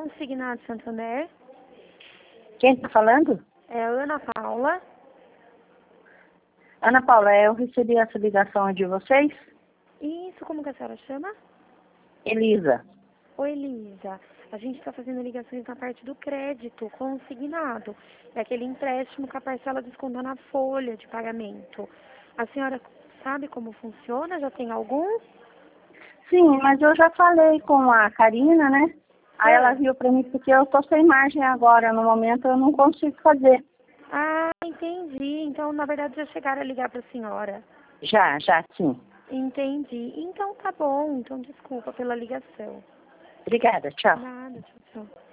Consignado Santander. Quem está falando? É a Ana Paula. Ana Paula, eu recebi essa ligação de vocês? Isso, como que a senhora chama? Elisa. Oi, Elisa. A gente está fazendo ligações na parte do crédito consignado. É aquele empréstimo com a parcela descontada na folha de pagamento. A senhora sabe como funciona? Já tem algum? Sim, mas eu já falei com a Karina, né? Aí ela viu para mim, porque eu estou sem margem agora, no momento eu não consigo fazer. Ah, entendi. Então, na verdade, já chegaram a ligar para a senhora. Já, sim. Entendi. Então, tá bom. Então, desculpa pela ligação. Obrigada, tchau. Nada, tchau, tchau.